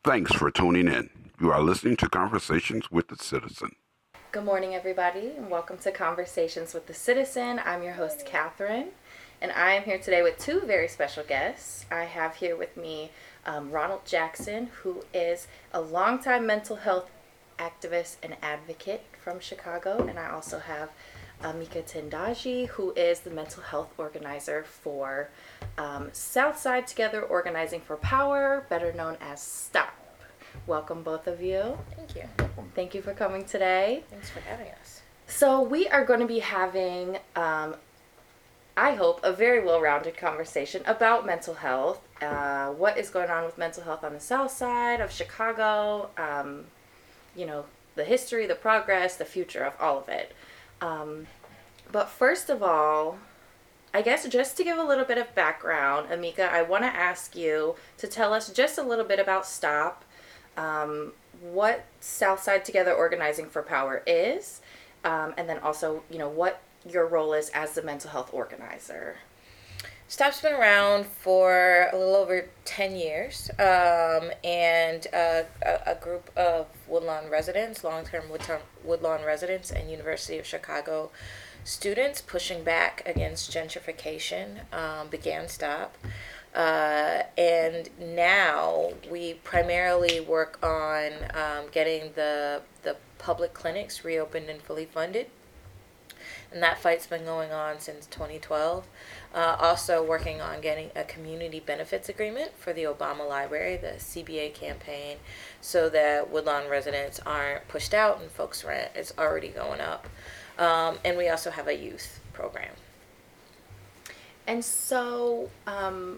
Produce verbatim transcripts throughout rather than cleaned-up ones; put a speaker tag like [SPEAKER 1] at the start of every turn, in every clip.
[SPEAKER 1] Thanks for tuning in. You are listening to Conversations with the Citizen.
[SPEAKER 2] Good morning, everybody, and welcome to Conversations with the Citizen. I'm your host, Catherine, and I am here today with two very special guests. I have here with me um, Ronald Jackson, who is a longtime mental health activist and advocate from Chicago, and I also have Amika Tendaji, who is the mental health organizer for um, Southside Together Organizing for Power, better known as STOP. Welcome, both of you.
[SPEAKER 3] Thank you.
[SPEAKER 2] Thank you for coming today.
[SPEAKER 3] Thanks for having us.
[SPEAKER 2] So we are going to be having, um, I hope, a very well-rounded conversation about mental health, uh, what is going on with mental health on the south side of Chicago, um, you know, the history, the progress, the future of all of it. Um, but first of all, I guess just to give a little bit of background, Amika, I want to ask you to tell us just a little bit about STOP, um, what Southside Together Organizing for Power is, um, and then also, you know, what your role is as the mental health organizer.
[SPEAKER 3] STOP's been around for a little over ten years, um, and uh, a, a group of Woodlawn residents, long-term Woodlawn, Woodlawn residents and University of Chicago students pushing back against gentrification um, began STOP. Uh, and now we primarily work on um, getting the the public clinics reopened and fully funded. And that fight's been going on since twenty twelve. Uh, also working on getting a community benefits agreement for the Obama Library, the C B A campaign, so that Woodlawn residents aren't pushed out and folks' rent is already going up. Um, and we also have a youth program.
[SPEAKER 2] And so, um,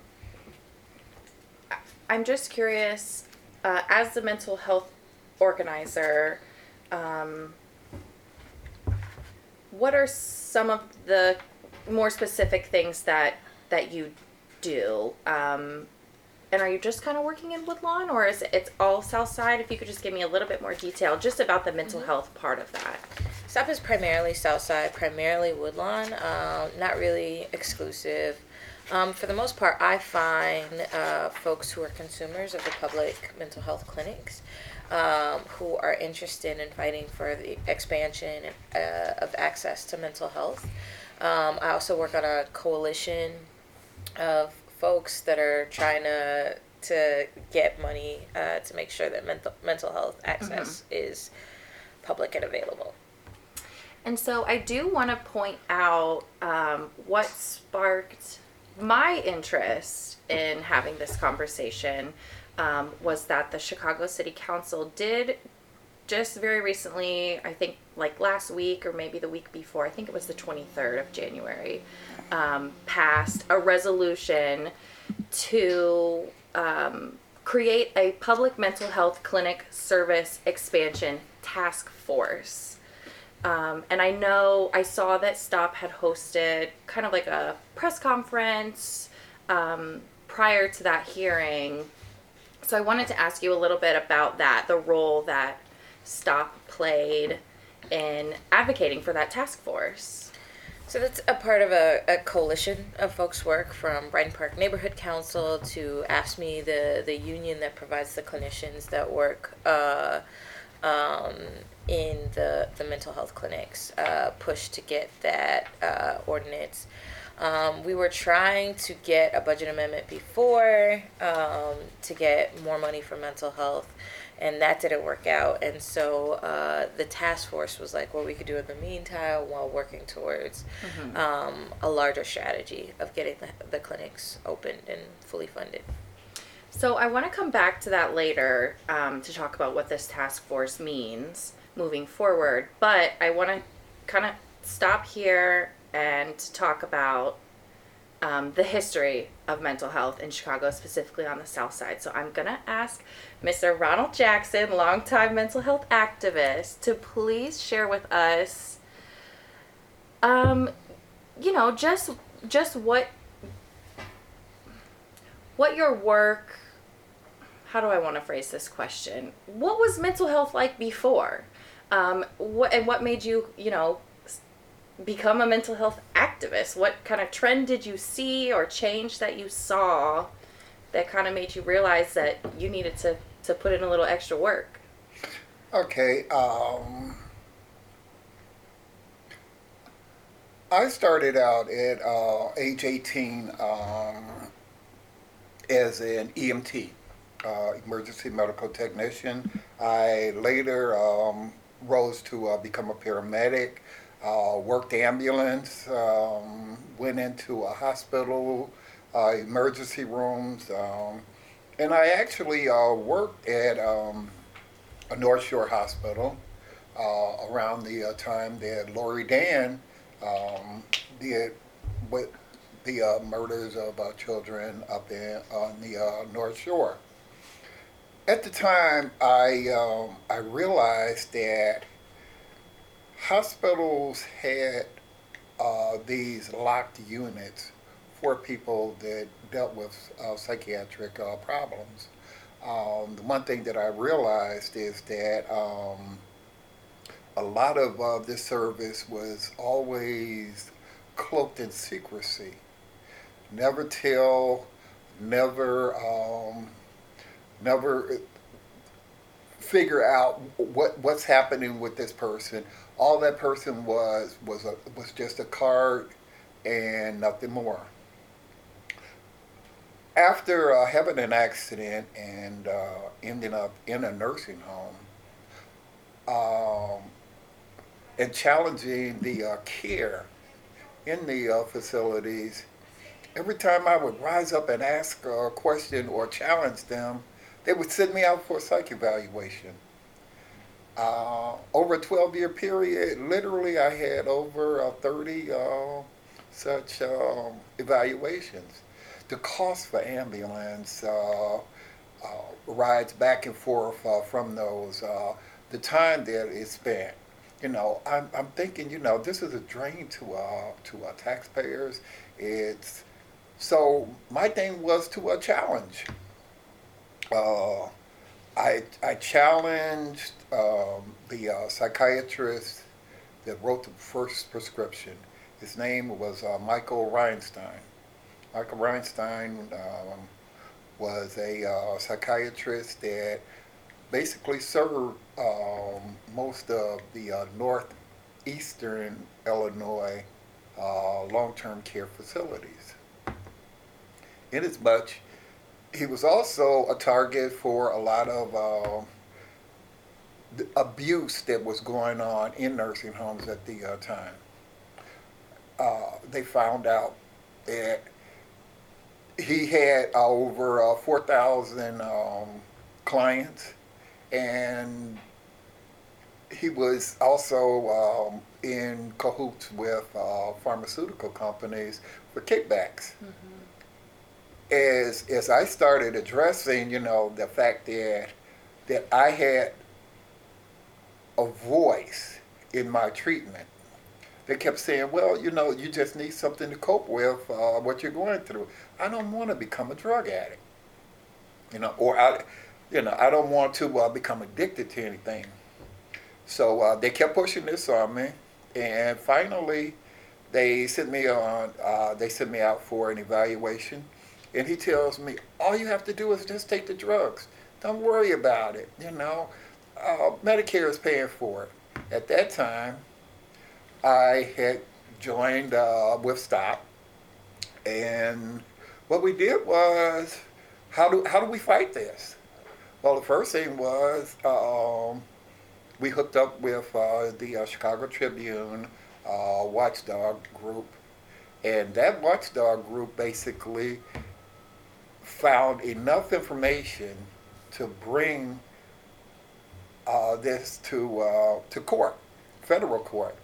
[SPEAKER 2] I'm just curious, uh, as the mental health organizer, um, what are some of the more specific things that that you do? Um, and are you just kind of working in Woodlawn, or is it it's all South Side? If you could just give me a little bit more detail just about the mental mm-hmm. health part of that.
[SPEAKER 3] STOP is primarily Southside, primarily Woodlawn, um, not really exclusive. Um, for the most part, I find uh, folks who are consumers of the public mental health clinics um, who are interested in fighting for the expansion uh, of access to mental health. Um, I also work on a coalition of folks that are trying to to get money uh, to make sure that mental mental health access mm-hmm. is public and available.
[SPEAKER 2] And so I do want to point out um, what sparked my interest in having this conversation um, was that the Chicago City Council did just very recently, I think like last week or maybe the week before, I think it was the twenty-third of January, um, passed a resolution to um, create a public mental health clinic service expansion task force. Um, and I know I saw that STOP had hosted kind of like a press conference um, prior to that hearing. So I wanted to ask you a little bit about that, the role that STOP played in advocating for that task force.
[SPEAKER 3] So that's a part of a, a coalition of folks' work, from Brighton Park Neighborhood Council to AFSCME, the, the union that provides the clinicians that work uh, um, in the, the mental health clinics, uh, push to get that uh, ordinance. Um, we were trying to get a budget amendment before um, to get more money for mental health, and that didn't work out. And so uh, the task force was like what we could do in the meantime while working towards mm-hmm. um, a larger strategy of getting the, the clinics opened and fully funded.
[SPEAKER 2] So I want to come back to that later um, to talk about what this task force means moving forward. But I want to kind of stop here and talk about um, the history of mental health in Chicago, specifically on the South Side. So I'm going to ask Mister Ronald Jackson, longtime mental health activist, to please share with us, um, you know, just just what what your work, how do I want to phrase this question? What was mental health like before? Um, what and what made you, you know, become a mental health activist? What kind of trend did you see or change that you saw that kind of made you realize that you needed to to put in a little extra work?
[SPEAKER 4] Okay. Um, I started out at uh, age eighteen um, as an E M T, uh, emergency medical technician. I later um, rose to uh, become a paramedic, uh, worked ambulance, um, went into a hospital, uh, emergency rooms, um, and I actually uh, worked at um, a North Shore hospital uh, around the uh, time that Lori Dan um, did with the uh, murders of uh, children up in on the uh, North Shore. At the time, I um, I realized that hospitals had uh, these locked units for people that dealt with uh, psychiatric uh, problems. Um, the one thing that I realized is that um, a lot of uh, this service was always cloaked in secrecy. Never tell, never, um, never figure out what what's happening with this person. All that person was was a was just a card and nothing more. After uh, having an accident and uh, ending up in a nursing home, um, and challenging the uh, care in the uh, facilities, every time I would rise up and ask a question or challenge them, they would send me out for a psych evaluation. Uh, over a twelve-year period, literally I had over uh, thirty uh, such um, evaluations. The cost for ambulance uh, uh, rides back and forth uh, from those, uh, the time that is spent. You know, I'm, I'm thinking, you know, this is a drain to uh, to uh, taxpayers. It's so my thing was to uh, challenge. Uh, I I challenged um, the uh, psychiatrist that wrote the first prescription. His name was uh, Michael Reinstein. Michael Reinstein um, was a uh, psychiatrist that basically served um, most of the uh, northeastern Illinois uh, long-term care facilities. Inasmuch, he was also a target for a lot of uh, the abuse that was going on in nursing homes at the uh, time. Uh, they found out that he had uh, over uh, four thousand um, clients, and he was also um, in cahoots with uh, pharmaceutical companies for kickbacks. Mm-hmm. As as I started addressing, you know, the fact that that I had a voice in my treatment, they kept saying, well, you know, you just need something to cope with uh, what you're going through. I don't want to become a drug addict, you know, or I, you know, I don't want to uh, become addicted to anything. So uh, they kept pushing this on me, and finally, they sent me on. Uh, they sent me out for an evaluation, and he tells me, all you have to do is just take the drugs. Don't worry about it. You know, uh, Medicare is paying for it. At that time, I had joined uh, with Stop, and what we did was, how do how do we fight this? Well, the first thing was um, we hooked up with uh, the uh, Chicago Tribune uh, watchdog group, and that watchdog group basically found enough information to bring uh, this to uh, to court, federal court.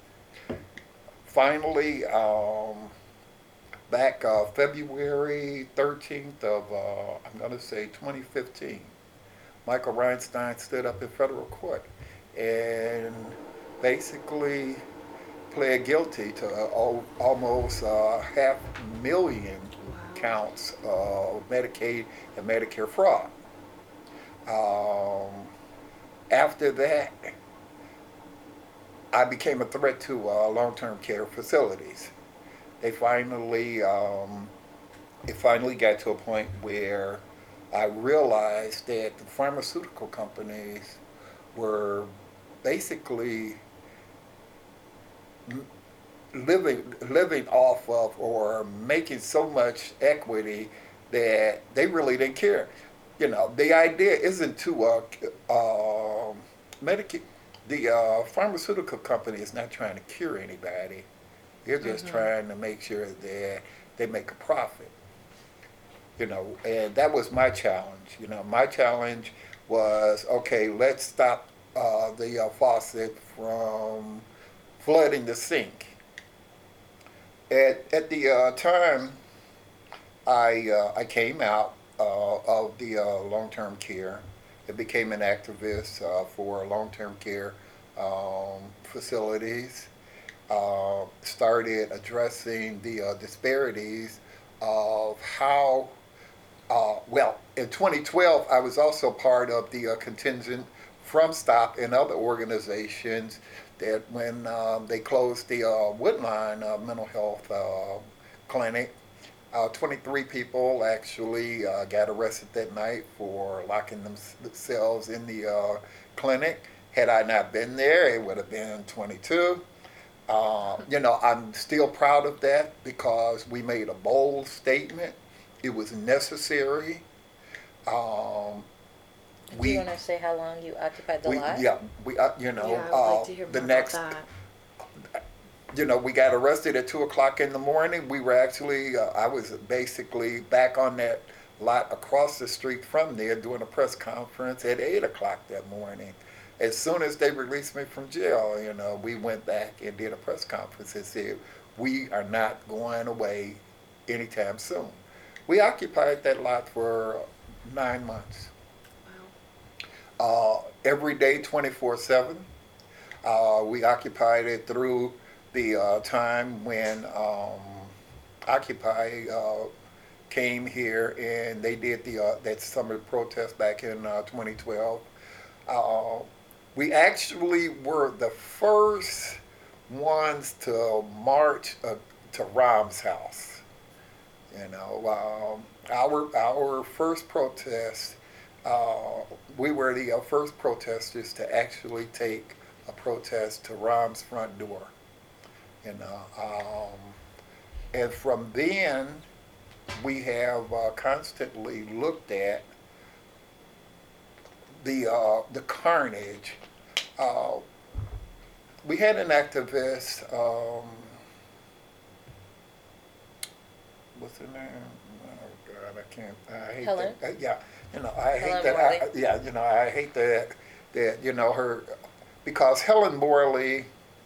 [SPEAKER 4] Finally, um, back uh, February thirteenth of, uh, I'm going to say twenty fifteen, Michael Reinstein stood up in federal court and basically pled guilty to uh, almost uh, half a million counts of Medicaid and Medicare fraud. Um, after that, I became a threat to uh, long-term care facilities. They finally, um, it finally got to a point where I realized that the pharmaceutical companies were basically living living off of or making so much equity that they really didn't care. You know, the idea isn't to uh, uh, medicate. The uh, pharmaceutical company is not trying to cure anybody. They're just
[SPEAKER 2] Mm-hmm.
[SPEAKER 4] trying to make sure that they make a profit. You know, and that was my challenge. You know, my challenge was okay. Let's stop uh, the uh, faucet from flooding the sink. At at the uh, time, I uh, I came out uh, of the uh, long term care. I became an activist uh, for long term care um, facilities. Uh, started addressing the uh, disparities of how. Uh, well, in twenty twelve, I was also part of the uh, contingent from STOP and other organizations that when um, they closed the uh, Woodline uh, mental health uh, clinic, uh, twenty-three people actually uh, got arrested that night for locking themselves in the uh, clinic. Had I not been there, it would have been twenty-two. Uh, you know, I'm still proud of that because we made a bold statement. It was necessary. Um,
[SPEAKER 3] Do
[SPEAKER 4] we
[SPEAKER 3] you want to say how long you occupied the
[SPEAKER 4] we
[SPEAKER 3] lot?
[SPEAKER 4] yeah we uh, you know
[SPEAKER 2] Yeah, I would
[SPEAKER 4] uh,
[SPEAKER 2] like to hear more
[SPEAKER 4] the
[SPEAKER 2] about
[SPEAKER 4] next
[SPEAKER 2] that.
[SPEAKER 4] you know we got arrested at two o'clock in the morning. We were actually uh, I was basically back on that lot across the street from there doing a press conference at eight o'clock that morning. As soon as they released me from jail, you know, we went back and did a press conference and said we are not going away anytime soon. We occupied that lot for nine months. Uh, every day, twenty-four seven. Uh, we occupied it through the uh, time when um, Occupy uh, came here and they did the uh, that summer protest back in uh, twenty twelve. Uh, we actually were the first ones to march uh, to Rahm's house. You know, um, our our first protest, uh, we were the uh, first protesters to actually take a protest to Rahm's front door. You know, um, and from then we have uh, constantly looked at the uh, the carnage. Uh, we had an activist. Um, what's her name? Oh God, I can't. I hate
[SPEAKER 3] Helen?
[SPEAKER 4] that. Uh, yeah, you know, I hate
[SPEAKER 3] Helen
[SPEAKER 4] that.
[SPEAKER 3] Morley.
[SPEAKER 4] I, yeah, you know, I hate that. That you know her, because Helen Morley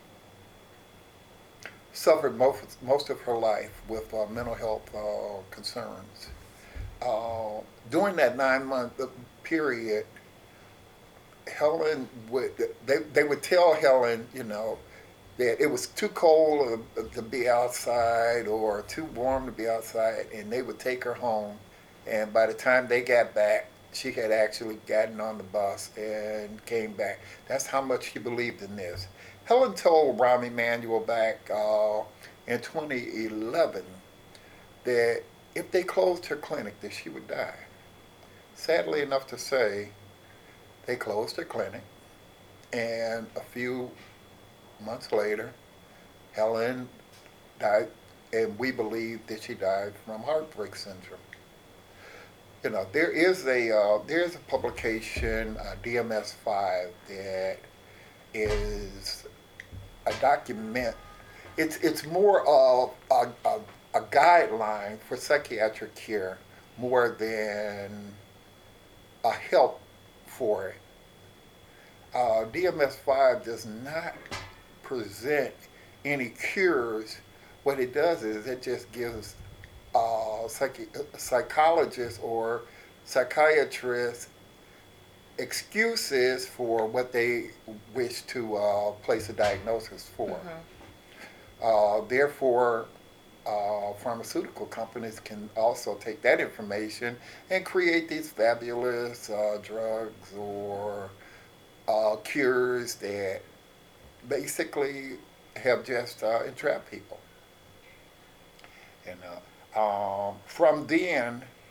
[SPEAKER 4] suffered most most of her life with uh, mental health uh, concerns. Uh, during that nine month period, Helen would they they would tell Helen, you know, that it was too cold to be outside or too warm to be outside, and they would take her home. And by the time they got back, she had actually gotten on the bus and came back. That's how much she believed in this. Helen told Rahm Emanuel back uh, in twenty eleven that if they closed her clinic, that she would die. Sadly enough to say, they closed her clinic, and a few months later, Helen died, and we believe that she died from heartbreak syndrome. You know, there is a uh, there is a publication, uh, D M S five, that is a document. It's it's more of a, a, a guideline for psychiatric care more than a help for it. Uh, D M S five does not present any cures. What it does is it just gives uh, psych- psychologists or psychiatrists excuses for what they wish to uh, place a diagnosis for.
[SPEAKER 3] Mm-hmm.
[SPEAKER 4] Uh, therefore, uh, pharmaceutical companies can also take that information and create these fabulous uh, drugs or uh, cures that basically have just uh, entrapped people. You know, um, from then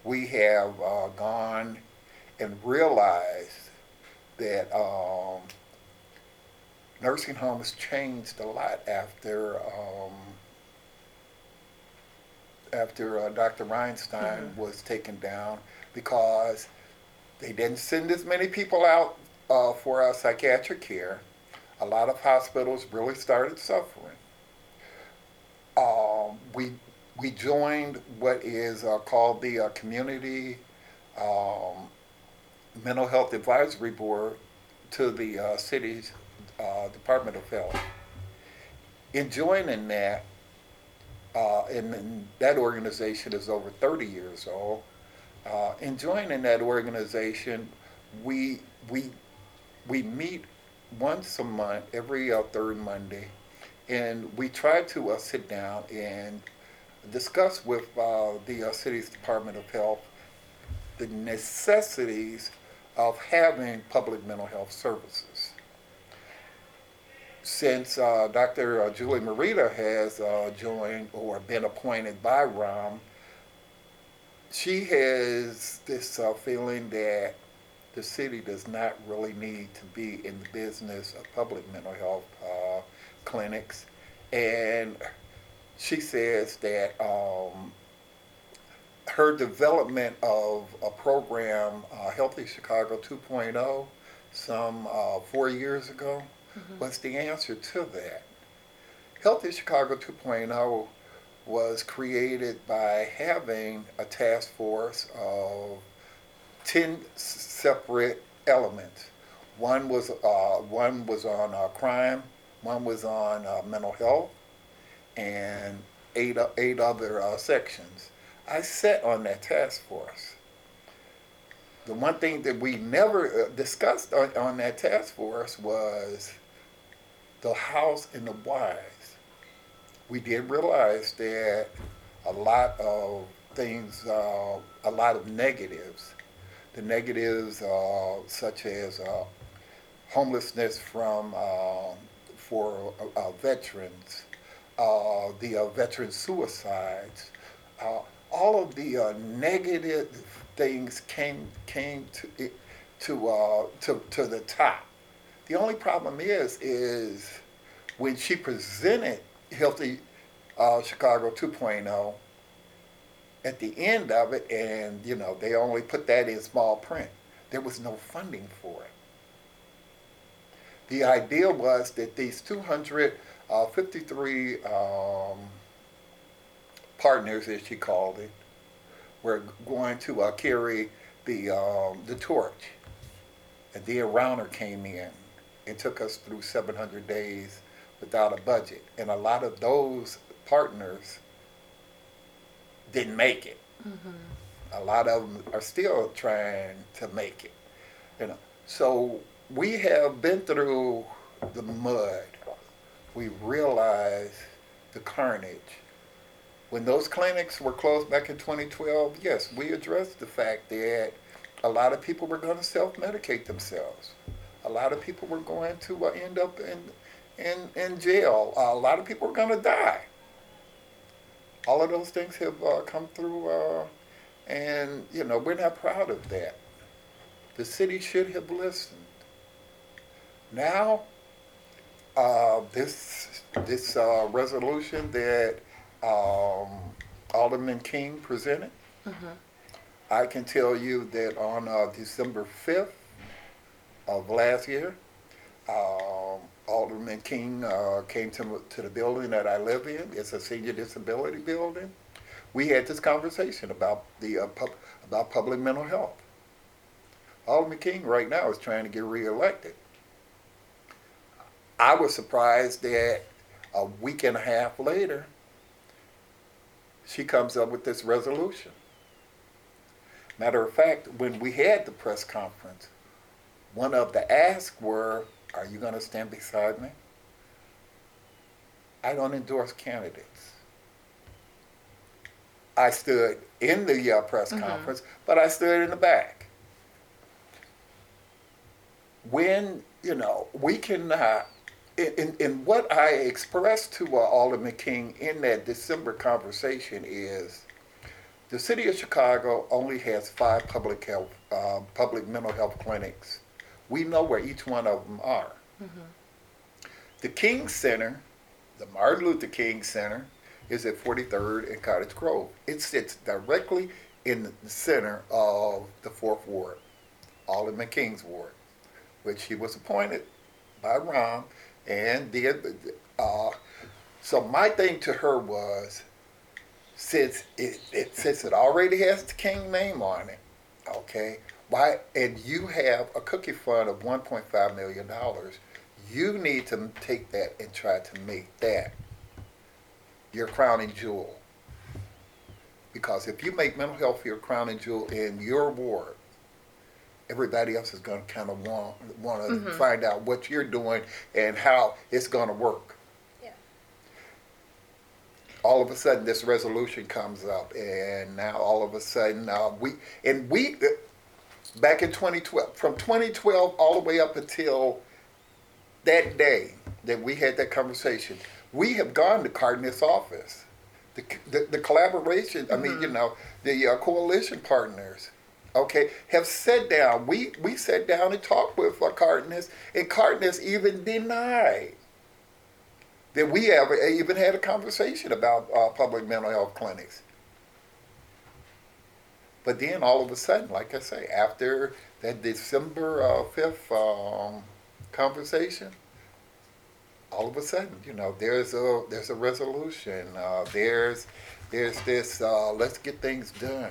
[SPEAKER 4] we have uh, gone and realized that um, nursing homes changed a lot after um, after uh, Doctor Reinstein mm-hmm. was taken down, because they didn't send as many people out uh, for uh, psychiatric care. A lot of hospitals really started suffering. Um, we we joined what is uh, called the uh, Community um, Mental Health Advisory Board to the uh, city's uh, Department of Health. In joining that, uh, and, and that organization is over thirty years old. Uh, in joining that organization, we we we meet once a month, every uh, third Monday, and we try to uh, sit down and discuss with uh, the uh, city's Department of Health the necessities of having public mental health services. Since uh, Doctor Uh, Julie Morita has uh, joined or been appointed by R A M, she has this uh, feeling that the city does not really need to be in the business of public mental health uh, clinics. And she says that um, her development of a program, uh, Healthy Chicago two point oh, some uh, four years ago, mm-hmm. was the answer to that. Healthy Chicago two point oh was created by having a task force of ten separate elements. One was uh, one was on uh, crime, one was on uh, mental health, and eight eight other uh, sections. I sat on that task force. The one thing that we never uh, discussed on, on that task force was the hows and the whys. We did realize that a lot of things, uh, a lot of negatives, the negatives uh, such as uh, homelessness from uh, for uh, veterans, uh, the uh, veteran suicides, uh, all of the uh, negative things came came to it, to uh, to to the top. The only problem is is when she presented Healthy uh, Chicago two point oh, at the end of it, and you know they only put that in small print. There was no funding for it. The idea was that these two hundred fifty-three um, partners, as she called it, were going to uh, carry the um, the torch. And then Rauner came in and took us through seven hundred days without a budget. And a lot of those partners didn't make it. Mm-hmm. A lot of them are still trying to make it. You know, so we have been through the mud. We realize the carnage. When those clinics were closed back in twenty twelve, yes, we addressed the fact that a lot of people were going to self-medicate themselves. A lot of people were going to uh, end up in, in, in jail. Uh, a lot of people were going to die. All of those things have uh, come through, uh, and, you know, we're not proud of that. The city should have listened. Now, uh, this, this uh, resolution that um, Alderman King presented, mm-hmm. I can tell you that on uh, December fifth of last year, um, Alderman King uh, came to, to the building that I live in. It's a senior disability building. We had this conversation about the uh, pub, about public mental health. Alderman King right now is trying to get reelected. I was surprised that a week and a half later, she comes up with this resolution. Matter of fact, when we had the press conference, one of the asks were, are you going to stand beside me? I don't endorse candidates. I stood in the uh, press mm-hmm. conference, but I stood in the back. When, you know, we cannot, in, in, in what I expressed to uh, Alderman King in that December conversation is, The city of Chicago only has five public health, uh, public mental health clinics. We know where each one of them are. Mm-hmm. The King Center, the Martin Luther King Center, is at forty-third and Cottage Grove. It sits directly in the center of the Fourth Ward, Alderman King's ward, which he was appointed by Ron, and did. Uh, so my thing to her was, since it, it since it already has the King name on it, okay, why? And you have a cookie fund of one point five million dollars. You need to take that and try to make that your crowning jewel. Because if you make mental health your crowning jewel in your ward, everybody else is going to kind of want want to mm-hmm. find out what you're doing and how it's going to work.
[SPEAKER 3] Yeah.
[SPEAKER 4] All of a sudden, this resolution comes up, and now all of a sudden, uh, we and we back in twenty twelve, from twenty twelve all the way up until that day that we had that conversation, we have gone to Cardenas' office. The, the, the collaboration, mm-hmm. I mean, you know, the uh, coalition partners, okay, have sat down. We we sat down and talked with uh, Cardenas, and Cardenas even denied that we ever even had a conversation about uh, public mental health clinics. But then all of a sudden, like I say, after that December uh, fifth um, conversation, all of a sudden, you know, there's a there's a resolution. Uh, there's there's this. Uh, let's get things done.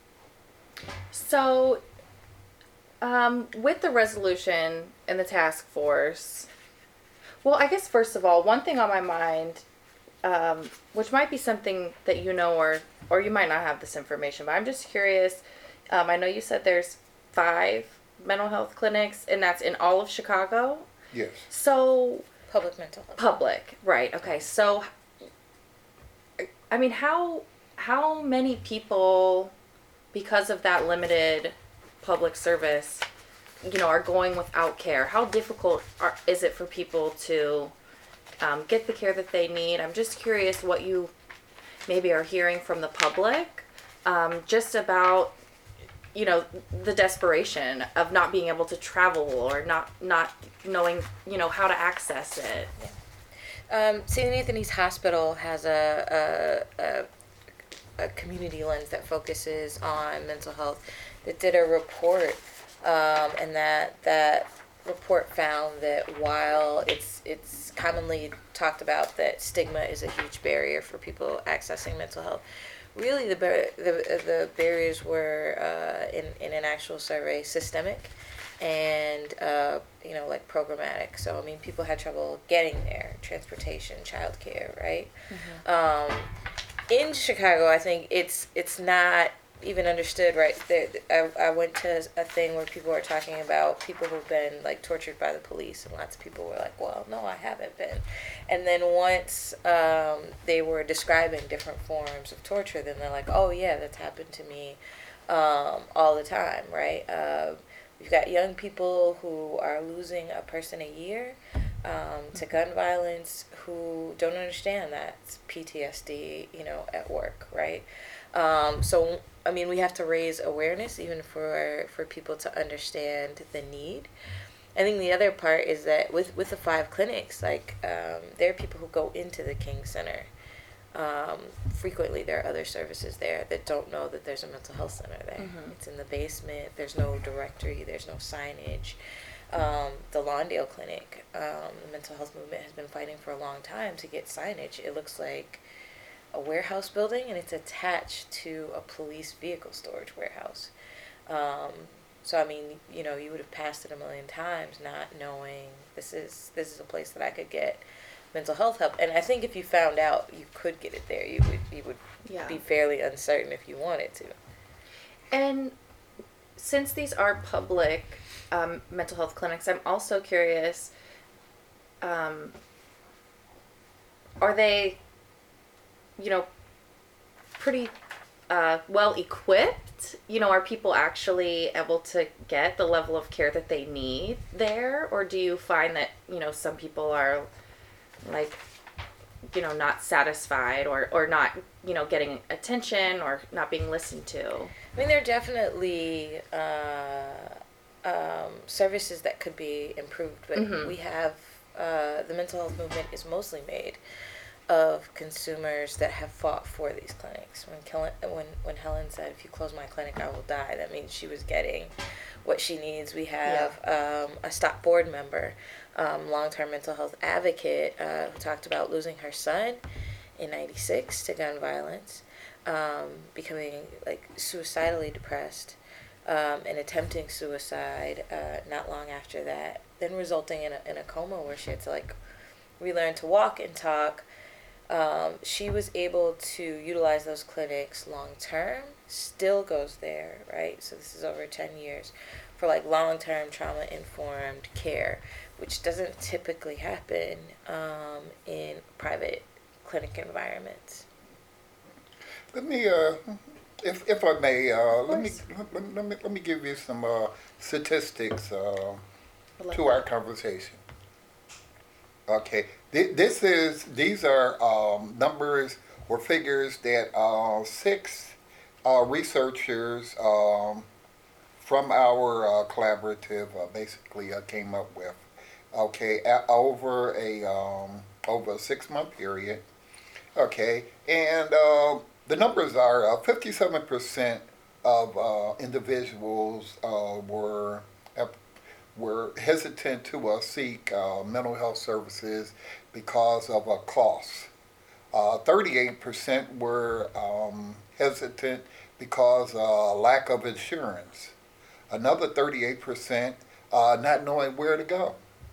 [SPEAKER 2] So, um, with the resolution and the task force, well, I guess first of all, one thing on my mind, um, which might be something that you know, or or you might not have this information, but I'm just curious. Um, I know you said there's five mental health clinics, and that's in all of Chicago.
[SPEAKER 4] Yes.
[SPEAKER 2] So.
[SPEAKER 3] Public mental health.
[SPEAKER 2] Public, right. Okay. So, I mean, how how many people, because of that limited public service, you know, are going without care? How difficult are, is it for people to um, get the care that they need? I'm just curious what you maybe are hearing from the public, um, just about, you know, the desperation of not being able to travel or not not knowing, you know, how to access it.
[SPEAKER 3] Yeah. Um, Saint Anthony's Hospital has a, a, a, a community lens that focuses on mental health. That did a report, um, and that that report found that while it's it's commonly talked about that stigma is a huge barrier for people accessing mental health, really the bar- the the barriers were uh, in in an actual survey systemic, and uh, you know, like programmatic. So I mean, people had trouble getting there, transportation, childcare, right? Mm-hmm. Um, in Chicago, I think it's it's not even understood, right? There, I I went to a thing where people were talking about people who've been like tortured by the police, and lots of people were like, "Well, no, I haven't been." And then once um, they were describing different forms of torture, then they're like, "Oh yeah, that's happened to me um, all the time," right? Uh, we've got young people who are losing a person a year um, to gun violence who don't understand that it's P T S D, you know, at work, right? Um, so, I mean, we have to raise awareness even for, for people to understand the need. I think the other part is that with, with the five clinics, like, um, there are people who go into the King Center. Um, frequently there are other services there that don't know that there's a mental health center there. Mm-hmm. It's in the basement. There's no directory. There's no signage. Um, the Lawndale Clinic, um, the mental health movement has been fighting for a long time to get signage. It looks like a warehouse building, and it's attached to a police vehicle storage warehouse. Um, so I mean, you know, you would have passed it a million times, not knowing this is this is a place that I could get mental health help. And I think if you found out you could get it there, you would you would
[SPEAKER 2] yeah.
[SPEAKER 3] be fairly uncertain if you wanted to.
[SPEAKER 2] And since these are public um, mental health clinics, I'm also curious. Um, are they you know, pretty uh, well equipped? You know, are people actually able to get the level of care that they need there? Or do you find that, you know, some people are like you know, not satisfied or, or not, you know, getting attention or not being listened to?
[SPEAKER 3] I mean, there are definitely uh, um, services that could be improved, but
[SPEAKER 2] Mhm.
[SPEAKER 3] we have uh, the mental health movement is mostly made of consumers that have fought for these clinics. When Kellen, when when Helen said, "If you close my clinic, I will die," that means she was getting what she needs. We have um, a STOP board member, um, long-term mental health advocate, uh, who talked about losing her son in ninety-six to gun violence, um, becoming like suicidally depressed, um, and attempting suicide uh, not long after that, then resulting in a, in a coma where she had to like relearn to walk and talk. Um, she was able to utilize those clinics long term, still goes there, right? So this is over ten years for like long term trauma informed care, which doesn't typically happen um, in private clinic environments.
[SPEAKER 4] Let me, uh, if if I may, uh, let me
[SPEAKER 2] course.
[SPEAKER 4] let, let me let me give you some uh, statistics uh,
[SPEAKER 2] I love
[SPEAKER 4] to
[SPEAKER 2] that.
[SPEAKER 4] our conversation. Okay, Th- this is these are um, numbers or figures that uh, six uh, researchers um, from our uh, collaborative uh, basically uh, came up with. Okay, a- over a um, over a six month period. Okay, and uh, the numbers are uh, fifty-seven percent of uh, individuals uh, were uh, were hesitant to uh, seek uh, mental health services because of a cost. Uh, thirty-eight percent were um, hesitant because uh, lack of insurance. Another thirty-eight percent uh, not knowing where to go.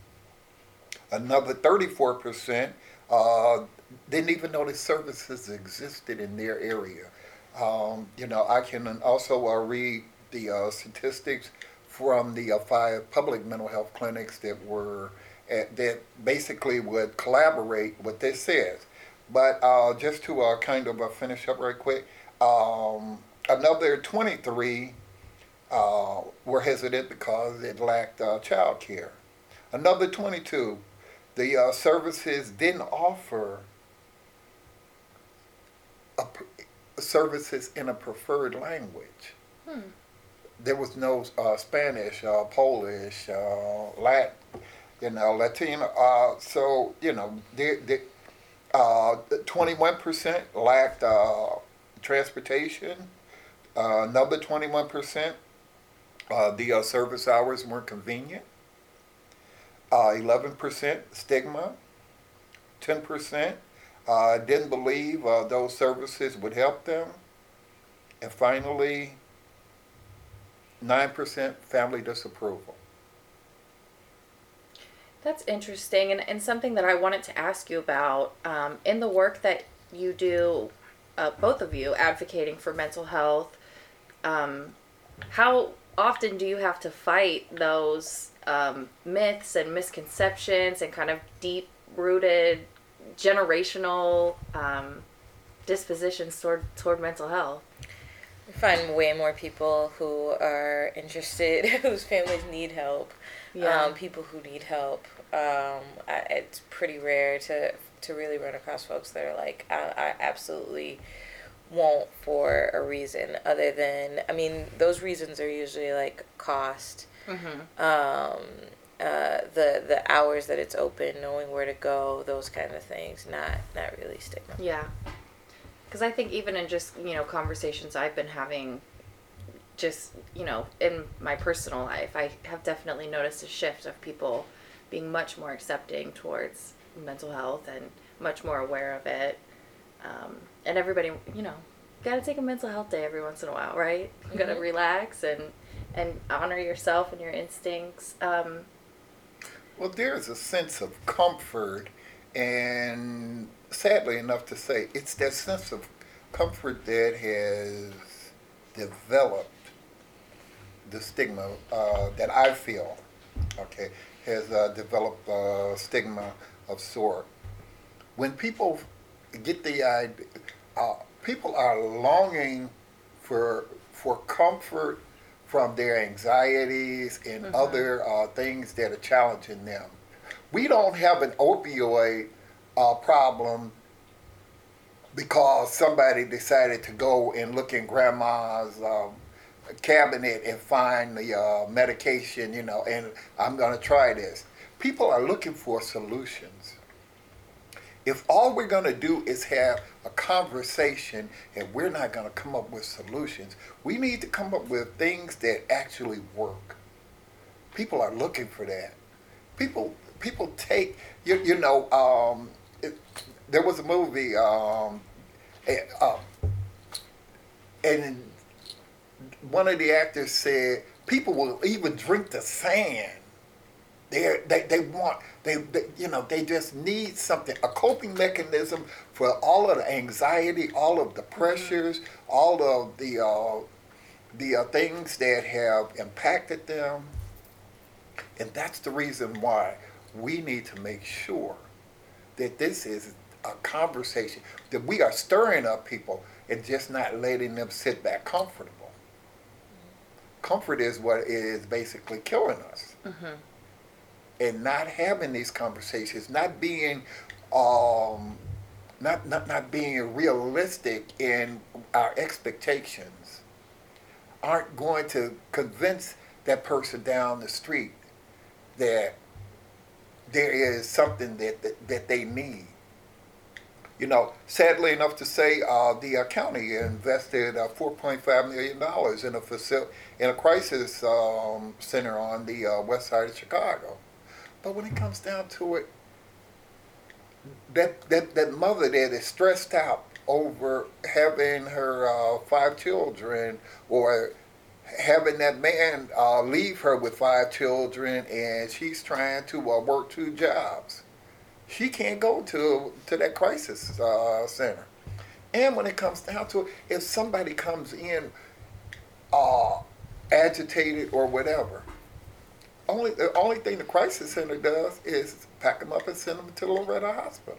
[SPEAKER 4] Another thirty-four percent uh, didn't even know the services existed in their area. Um, you know, I can also uh, read the uh, statistics from the uh, five public mental health clinics that were at, that basically would collaborate what this says. But uh, just to uh, kind of uh, finish up right quick, um, another twenty-three uh, were hesitant because it lacked uh, child care. Another twenty-two, the uh, services didn't offer a, services in a preferred language.
[SPEAKER 2] Hmm.
[SPEAKER 4] There was no uh, Spanish, uh, Polish, uh, Latin, you know, Latino. Uh, so you know, the the uh, twenty-one percent lacked uh, transportation. Uh, another twenty-one percent, uh, the uh, service hours weren't convenient. Uh, eleven percent stigma. ten percent uh, didn't believe uh, those services would help them. And finally, nine percent family disapproval.
[SPEAKER 2] That's interesting, and, and something that I wanted to ask you about um, in the work that you do, uh, both of you advocating for mental health. Um, how often do you have to fight those um, myths and misconceptions and kind of deep-rooted generational um, dispositions toward toward mental health?
[SPEAKER 3] We find way more people who are interested, whose families need help,
[SPEAKER 2] Yeah.
[SPEAKER 3] um, people who need help. Um, I, it's pretty rare to to really run across folks that are like, I, I absolutely won't for a reason other than, I mean, those reasons are usually like cost,
[SPEAKER 2] Mm-hmm.
[SPEAKER 3] um, uh, the the hours that it's open, knowing where to go, those kind of things. Not not really stigma.
[SPEAKER 2] Yeah. Because I think even in just, you know, conversations I've been having, just, you know, in my personal life, I have definitely noticed a shift of people being much more accepting towards mental health and much more aware of it. Um, and everybody, you know, got to take a mental health day every once in a while, right? You got to
[SPEAKER 3] Mhm.
[SPEAKER 2] relax and, and honor yourself and your instincts. Um,
[SPEAKER 4] Well, there's a sense of comfort, and sadly enough to say, it's that sense of comfort that has developed the stigma uh, that I feel, okay, has uh, developed a stigma of sort. When people get the idea, uh, people are longing for for comfort from their anxieties and
[SPEAKER 2] Mhm.
[SPEAKER 4] other uh, things that are challenging them. We don't have an opioid uh, problem because somebody decided to go and look in grandma's um, cabinet and find the uh, medication, you know, and I'm going to try this. People are looking for solutions. If all we're going to do is have a conversation and we're not going to come up with solutions, we need to come up with things that actually work. People are looking for that. People people take, you, you know, um, it, there was a movie, um, and, uh, and one of the actors said, people will even drink the sand. They're, they they want, they, they you know, they just need something, a coping mechanism for all of the anxiety, all of the pressures, all of the, uh, the uh, things that have impacted them. And that's the reason why we need to make sure that this is a conversation, that we are stirring up people and just not letting them sit back comfortable. Comfort is what is basically killing us. Mm-hmm. And not having these conversations, not being, um, not, not not being realistic in our expectations, aren't going to convince that person down the street that there is something that that, that they need. You know, sadly enough to say, uh, the uh, county invested uh, four point five million dollars in a facility, in a crisis um, center on the uh, west side of Chicago. But when it comes down to it, that, that, that mother that is stressed out over having her uh, five children, or having that man uh, leave her with five children, and she's trying to uh, work two jobs, she can't go to, to that crisis uh, center. And when it comes down to it, if somebody comes in uh, agitated or whatever, Only the only thing the crisis center does is pack them up and send them to Loretta Hospital.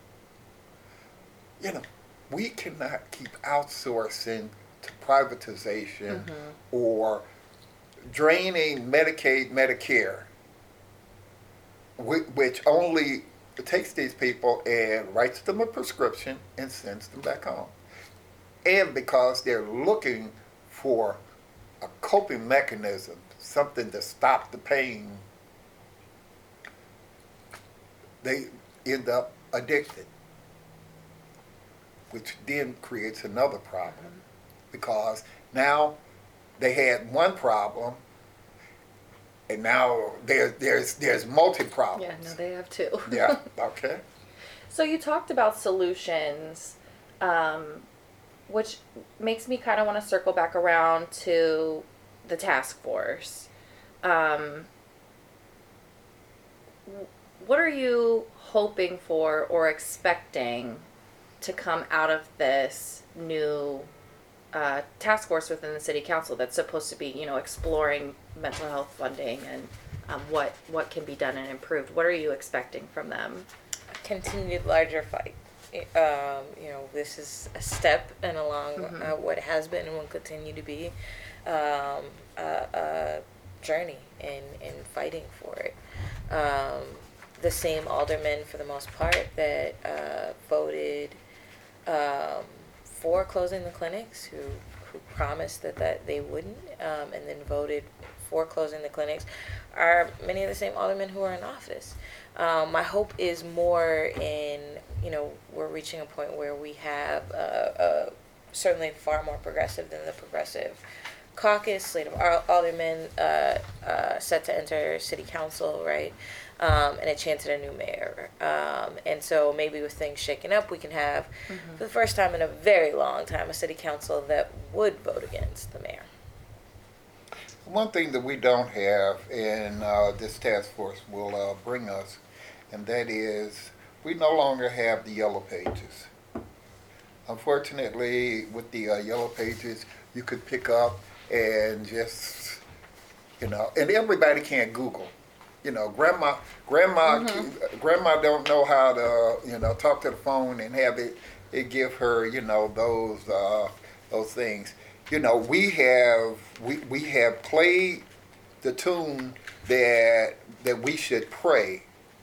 [SPEAKER 4] You know, we cannot keep outsourcing to privatization, mm-hmm. or draining Medicaid, Medicare, which only takes these people and writes them a prescription and sends them back home. And because they're looking for a coping mechanism, something to stop the pain, they end up addicted, which then creates another problem, because now they had one problem and now there's there's there's multi problems.
[SPEAKER 2] Yeah, no, they have two.
[SPEAKER 4] Yeah, okay.
[SPEAKER 2] So you talked about solutions, um, which makes me kind of want to circle back around to the task force. Um, what are you hoping for or expecting to come out of this new uh, task force within the city council that's supposed to be, you know, exploring mental health funding and um, what what can be done and improved? What are you expecting from them?
[SPEAKER 3] A continued larger fight. Um, you know, this is a step and along mm-hmm. uh, what has been and will continue to be um, a, a journey in, in fighting for it. Um, the same aldermen, for the most part, that uh, voted um, for closing the clinics, who, who promised that, that they wouldn't, um, and then voted for closing the clinics, are many of the same aldermen who are in office. Um, my hope is more in, you know, we're reaching a point where we have uh, uh, certainly far more progressive than the progressive caucus, slate of aldermen uh, uh, set to enter city council, right? Um, and a chance at a new mayor. Um, and so maybe with things shaken up, we can have, mm-hmm. for the first time in a very long time, a city council that would vote against the mayor.
[SPEAKER 4] One thing that we don't have, and uh, this task force will uh, bring us, and that is we no longer have the yellow pages. Unfortunately, with the uh, yellow pages, you could pick up and just, you know, and everybody can't Google. You know, grandma, grandma, mm-hmm. grandma don't know how to, you know, talk to the phone and have it, it give her, you know, those, uh, those things. You know, we have, we, we have played the tune that, that we should pray,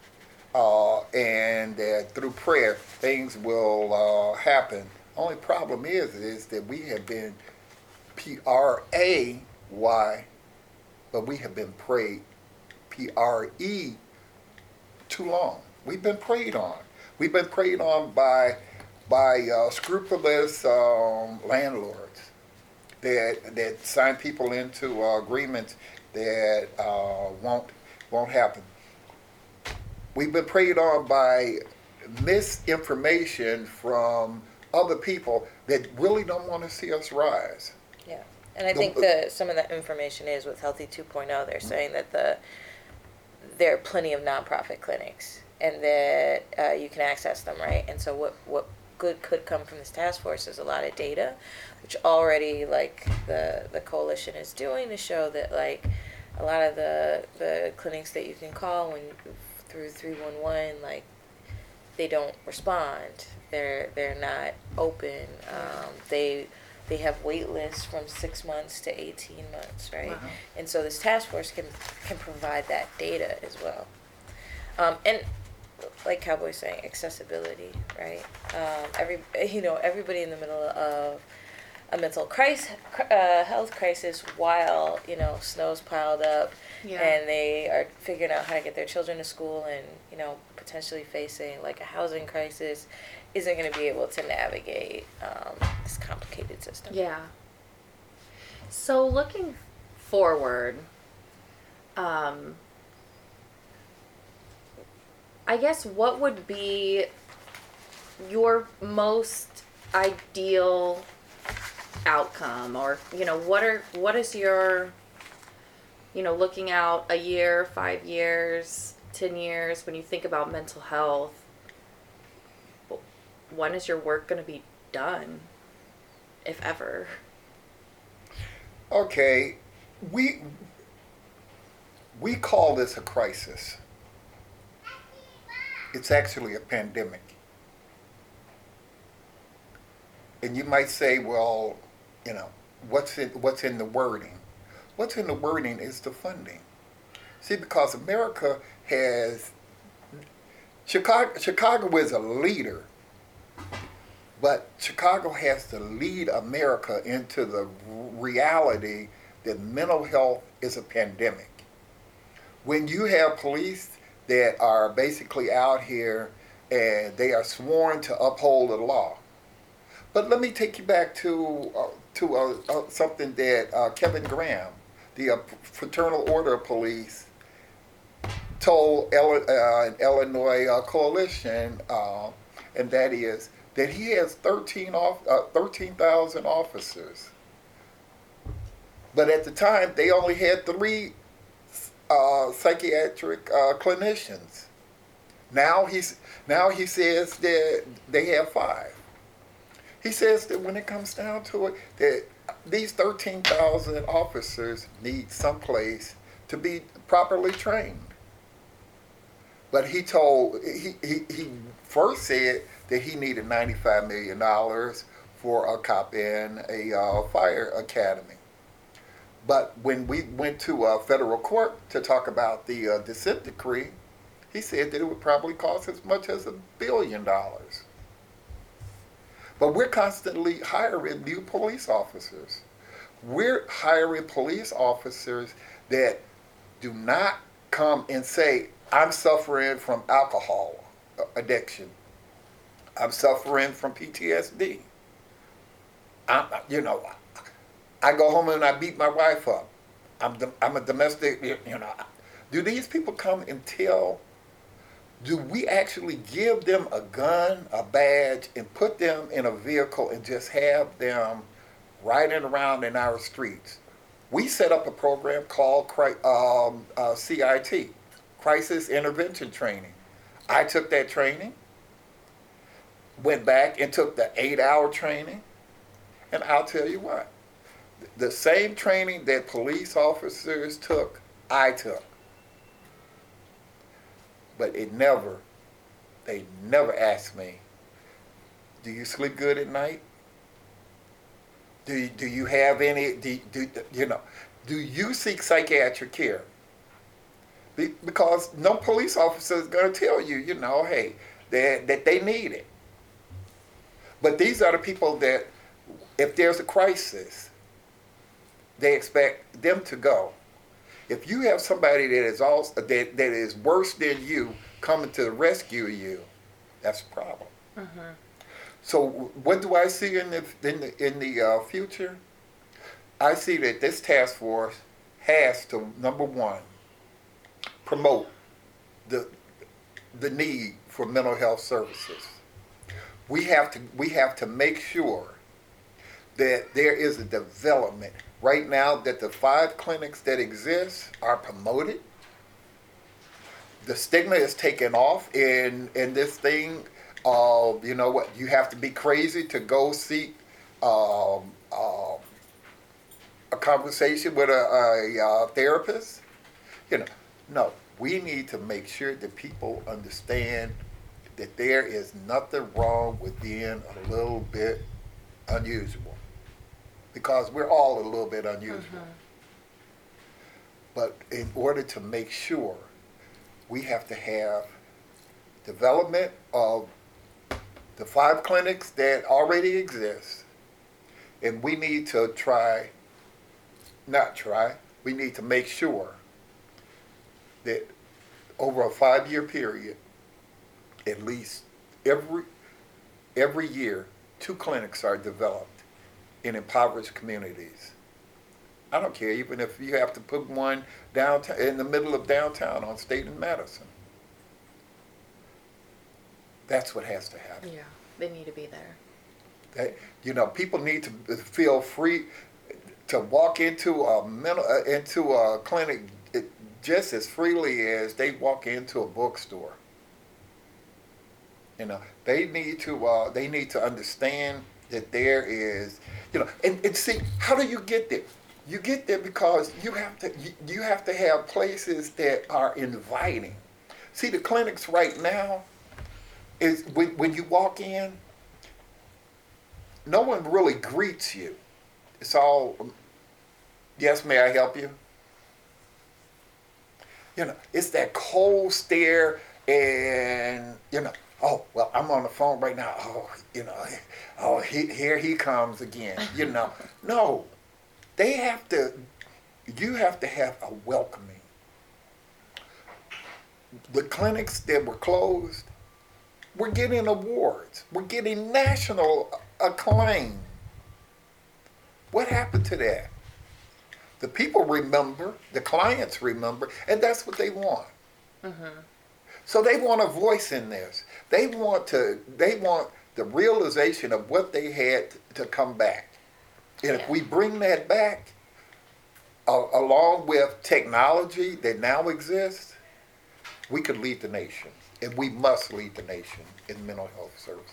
[SPEAKER 4] uh, and that through prayer things will uh, happen. Only problem is is that we have been P R A Y, but we have been prayed P R E too long. We've been preyed on. We've been preyed on by by uh, scrupulous um, landlords that that sign people into uh, agreements that uh, won't won't happen. We've been preyed on by misinformation from other people that really don't want to see us rise.
[SPEAKER 3] Yeah, and I
[SPEAKER 4] The-
[SPEAKER 3] think the some of that information is with Healthy 2.0. They're saying that the there are plenty of nonprofit clinics and that uh, you can access them, right? And so what what good could come from this task force is a lot of data, which already like the the coalition is doing to show that like a lot of the the clinics that you can call when through three one one, like they don't respond. They're they're not open. Um, they they have wait lists from six months to eighteen months, right?
[SPEAKER 2] Wow.
[SPEAKER 3] And so this task force can can provide that data as well. Um, and like Cowboy's saying, accessibility, right? Um, every you know everybody in the middle of a mental crisis, uh, health crisis, while you know snow's piled up,
[SPEAKER 2] Yeah.
[SPEAKER 3] and they are figuring out how to get their children to school, and you know potentially facing like a housing crisis, isn't going to be able to navigate um, this complicated system.
[SPEAKER 2] Yeah. So looking forward, um, I guess what would be your most ideal outcome, or you know, what are what is your, you know, looking out a year, five years, ten years, when you think about mental health, when is your work going to be done, if ever?
[SPEAKER 4] Okay, we we call this a crisis. It's actually a pandemic. And you might say, well, you know, what's in what's in the wording? What's in the wording is the funding. See, because America has Chicago Chicago is a leader, but Chicago has to lead America into the reality that mental health is a pandemic. When you have police that are basically out here and they are sworn to uphold the law. But let me take you back to uh, to uh, uh, something that uh, Kevin Graham, the uh, Fraternal Order of Police, told Ele- uh, an Illinois uh, coalition, uh, and that is that he has thirteen off, uh, thirteen thousand officers. But at the time, they only had three uh, psychiatric uh, clinicians. Now he's now he says that they have five. He says that when it comes down to it, that these thirteen thousand officers need someplace to be properly trained. But he told he he, he first said that he needed ninety-five million dollars for a cop in a uh, fire academy. But when we went to a federal court to talk about the uh, dissent decree, he said that it would probably cost as much as a billion dollars. But we're constantly hiring new police officers. We're hiring police officers that do not come and say, I'm suffering from alcohol addiction. I'm suffering from P T S D. I'm, you know, I go home and I beat my wife up. I'm I'm a domestic, you know. Do these people come and tell? Do we actually give them a gun, a badge, and put them in a vehicle and just have them riding around in our streets? We set up a program called um, uh, C I T, Crisis Intervention Training. I took that training, went back and took the eight-hour training, and I'll tell you what, the same training that police officers took, I took. But it never, they never asked me, do you sleep good at night? Do you, do you have any, do, do, you know, do you seek psychiatric care? Be- because no police officer is going to tell you, you know, hey, that, that they need it. But these are the people that, if there's a crisis, they expect them to go. If you have somebody that is also that, that is worse than you coming to rescue you, that's a problem. Mm-hmm. So what do I see in the in the, in the uh, future? I see that this task force has to, number one, promote the the need for mental health services. We have to we have to make sure that there is a development right now, that the five clinics that exist are promoted. The stigma is taken off in in this thing of, you know what, you have to be crazy to go seek um, uh, a conversation with a, a, a therapist. You know, no, we need to make sure that people understand that there is nothing wrong with being a little bit unusual, because we're all a little bit unusual. Mm-hmm. But in order to make sure, we have to have development of the five clinics that already exist, and we need to try, not try, we need to make sure that over a five-year period, at least every every year, two clinics are developed in impoverished communities. I don't care, even if you have to put one downtown, in the middle of downtown on State and Madison. That's what has to happen.
[SPEAKER 2] Yeah, they need to be there.
[SPEAKER 4] That, you know, people need to feel free to walk into a mental uh, into a clinic just as freely as they walk into a bookstore. You know, they need to uh, they need to understand that there is, you know, and, and see, how do you get there? You get there because you have to you, you have to have places that are inviting. See, the clinics right now is when when you walk in, no one really greets you. It's all, yes, may I help you? You know, it's that cold stare, and, you know, oh, well, I'm on the phone right now. Oh, you know, oh, he, here he comes again. You know, no, they have to, you have to have a welcoming. The clinics that were closed, we're getting awards. We're getting national acclaim. What happened to that? The people remember, the clients remember, and that's what they want. Mm-hmm. So they want a voice in this. They want to. They want the realization of what they had to come back. And yeah. if we bring that back, uh, along with technology that now exists, we could lead the nation, and we must lead the nation in mental health services.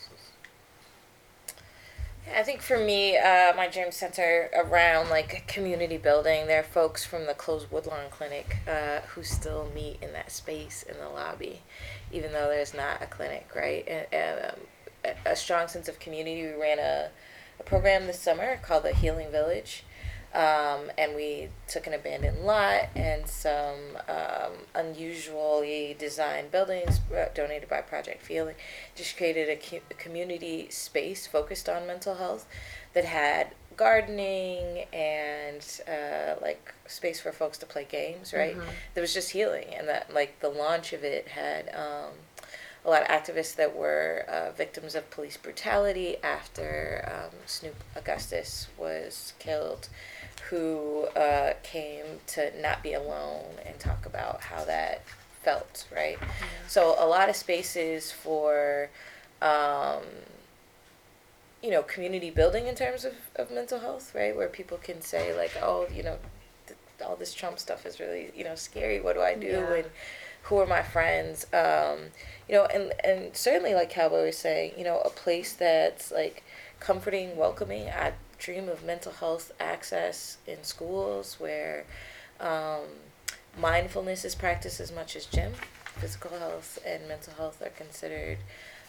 [SPEAKER 3] I think for me, uh, my dream center around like community building. There are folks from the closed Woodlawn Clinic uh, who still meet in that space in the lobby, even though there's not a clinic, right? And, and um, a strong sense of community. We ran a, a program this summer called the Healing Village, um, and we took an abandoned lot and some um, unusually designed buildings donated by Project Healing. Just created a, co- a community space focused on mental health that had gardening and uh, like space for folks to play games, right? Mm-hmm. There was just healing, and that like the launch of it had um, a lot of activists that were uh, victims of police brutality after um, Snoop Augustus was killed, who uh, came to not be alone and talk about how that felt, right? Mm-hmm. So a lot of spaces for, um, you know, community building in terms of, of mental health, right? Where people can say like, oh, you know, th- all this Trump stuff is really, you know, scary. What do I do? Yeah. And who are my friends? Um, you know, and, and certainly like Cowboy was saying, you know, a place that's like comforting, welcoming. I dream of mental health access in schools where um, mindfulness is practiced as much as gym. Physical health and mental health are considered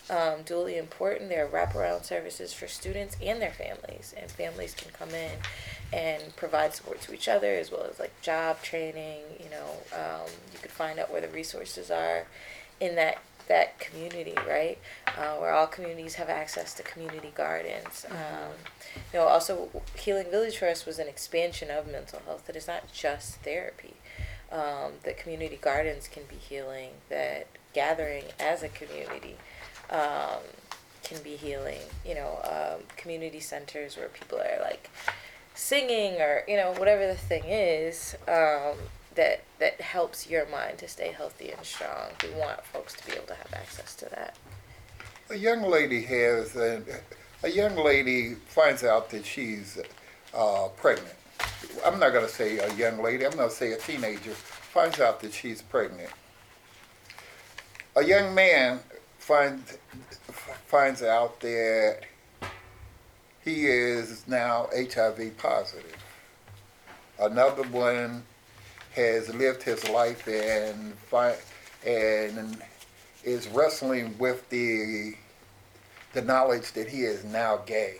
[SPEAKER 3] um, duly important. There are wraparound services for students and their families, and families can come in and provide support to each other, as well as like job training. You know, um, you could find out where the resources are in that that community, right? Uh, where all communities have access to community gardens. Um, you know, also Healing Village for us was an expansion of mental health. It is not just therapy. Um, that community gardens can be healing. That gathering as a community um, can be healing. You know, um, community centers where people are like singing or, you know, whatever the thing is, um, that that helps your mind to stay healthy and strong. We want folks to be able to have access to that.
[SPEAKER 4] A young lady has, a, a young lady finds out that she's uh, pregnant. I'm not going to say a young lady, I'm going to say a teenager finds out that she's pregnant. A young man finds finds out that he is now H I V positive. Another one has lived his life and fi- and is wrestling with the the knowledge that he is now gay.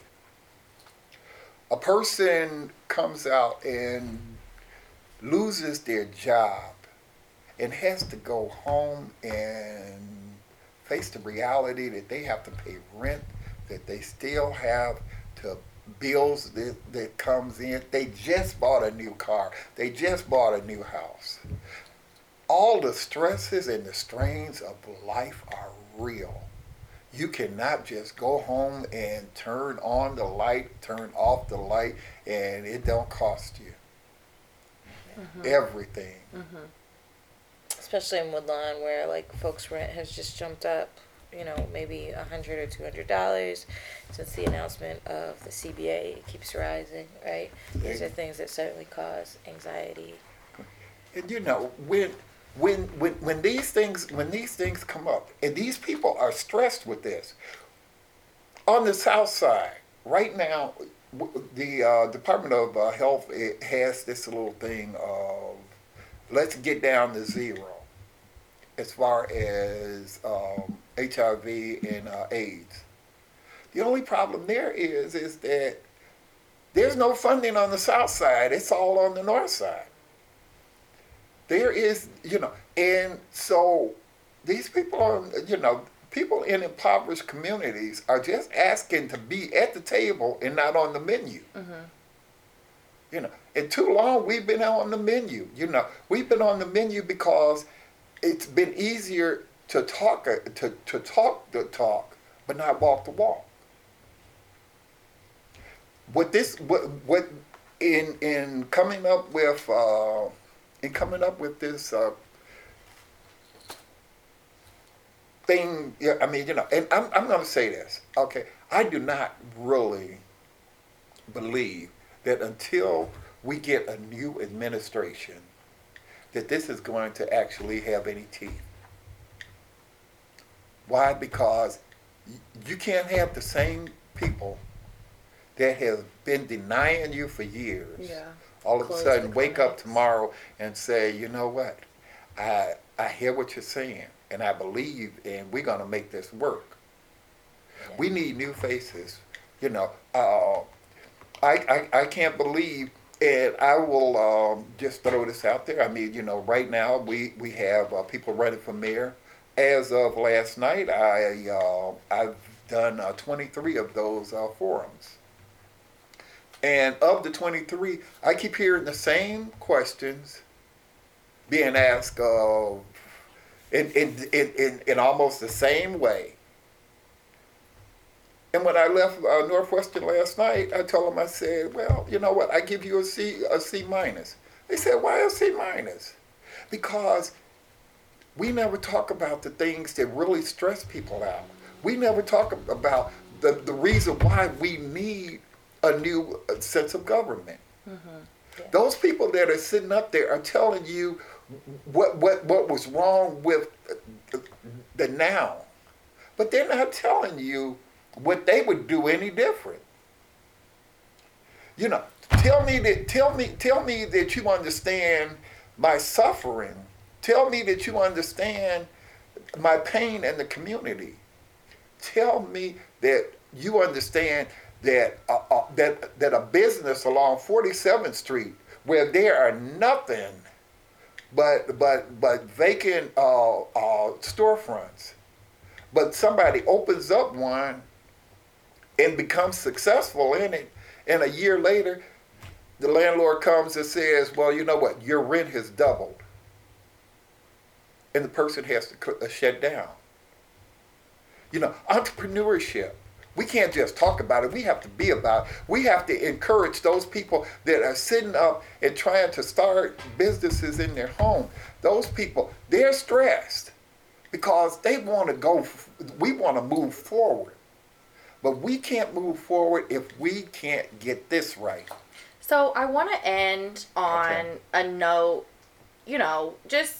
[SPEAKER 4] A person comes out and loses their job and has to go home and face the reality that they have to pay rent, that they still have to bills that, that comes in. They just bought a new car. They just bought a new house. All the stresses and the strains of life are real. You cannot just go home and turn on the light, turn off the light, and it don't cost you mm-hmm. everything.
[SPEAKER 3] Mm-hmm. Especially in Woodlawn, where like folks' rent has just jumped up, you know, maybe a hundred or two hundred dollars since the announcement of the C B A. It keeps rising, right? These are things that certainly cause anxiety.
[SPEAKER 4] And you know, when when when when these things when these things come up, and these people are stressed with this. On the South Side, right now, the uh, Department of uh, Health it has this little thing of let's get down to zero as far as um, H I V and uh, AIDS. The only problem there is is that there's no funding on the South Side. It's all on the North Side. There is, you know, and so these people are, you know, people in impoverished communities are just asking to be at the table and not on the menu. Mm-hmm. You know, and too long we've been on the menu. You know, we've been on the menu because it's been easier to talk to, to talk the talk, but not walk the walk. What this what what in in coming up with uh, in coming up with this uh, thing, yeah, I mean, you know, and I'm I'm going to say this, okay? I do not really believe that until we get a new administration, that this is going to actually have any teeth. Why? Because you can't have the same people that have been denying you for years,
[SPEAKER 3] yeah.
[SPEAKER 4] all of
[SPEAKER 3] Close
[SPEAKER 4] a sudden wake
[SPEAKER 3] comments.
[SPEAKER 4] up tomorrow and say, you know what, I I hear what you're saying, and I believe, and we're going to make this work. Yeah. We need new faces. You know, uh, I, I I can't believe, and I will um, just throw this out there. I mean, you know, right now we, we have uh, people running for mayor. As of last night, I, uh, I've done uh, twenty-three of those uh, forums. And of the twenty-three, I keep hearing the same questions being asked uh, in, in, in, in, in almost the same way. And when I left uh, Northwestern last night, I told them, I said, well, you know what, I give you a C, a C minus. They said, why a C minus? Because we never talk about the things that really stress people out. We never talk about the, the reason why we need a new sense of government. Mm-hmm. Yeah. Those people that are sitting up there are telling you what, what, what was wrong with the now. But they're not telling you what they would do any different. You know, tell me that tell me tell me that you understand my suffering. Tell me that you understand my pain in the community. tell me that you understand that uh, uh, that that a business along forty-seventh Street where there are nothing but but but vacant uh, uh, storefronts, but somebody opens up one and becomes successful in it, and a year later, the landlord comes and says, "Well, you know what? Your rent has doubled," and the person has to uh, shut down. You know, entrepreneurship. We can't just talk about it. We have to be about it. We have to encourage those people that are sitting up and trying to start businesses in their home. Those people, they're stressed because they want to go, we want to move forward. But we can't move forward if we can't get this right.
[SPEAKER 2] So I want to end on
[SPEAKER 4] Okay.
[SPEAKER 2] a note, you know, just,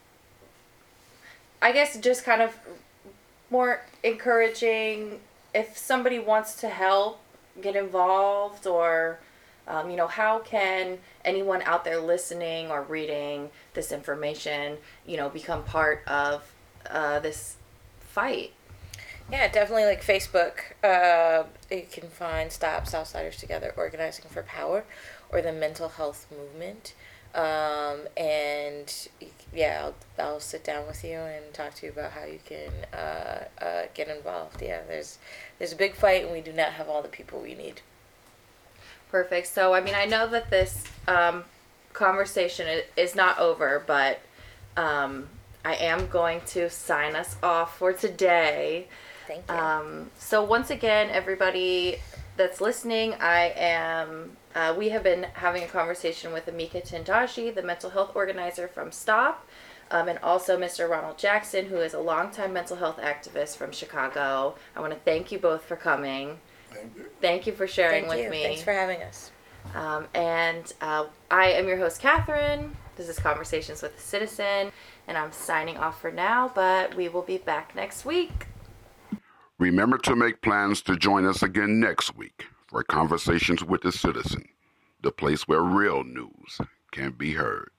[SPEAKER 2] I guess just kind of more encouraging. If somebody wants to help, get involved, or, um, you know, how can anyone out there listening or reading this information, you know, become part of uh, this fight?
[SPEAKER 3] Yeah, definitely like Facebook. Uh, you can find Stop Southsiders Together Organizing for Power or the Mental Health Movement. Um, and yeah, I'll, I'll sit down with you and talk to you about how you can uh, uh, get involved. Yeah, there's there's a big fight and we do not have all the people we need.
[SPEAKER 2] Perfect. So, I mean, I know that this um, conversation i- is not over, but um, I am going to sign us off for today.
[SPEAKER 3] Thank you.
[SPEAKER 2] Um, so once again, everybody that's listening, I am, uh, we have been having a conversation with Amika Tendaji, the mental health organizer from STOP, um, and also Mister Ronald Jackson, who is a longtime mental health activist from Chicago. I want to thank you both for coming.
[SPEAKER 4] Thank you.
[SPEAKER 2] Thank you for sharing
[SPEAKER 3] Thank
[SPEAKER 2] with
[SPEAKER 3] you.
[SPEAKER 2] me.
[SPEAKER 3] Thanks for having us.
[SPEAKER 2] Um, and uh, I am your host, Catherine. This is Conversations with a Citizen, and I'm signing off for now, but we will be back next week.
[SPEAKER 1] Remember to make plans to join us again next week for Conversations with the Citizen, the place where real news can be heard.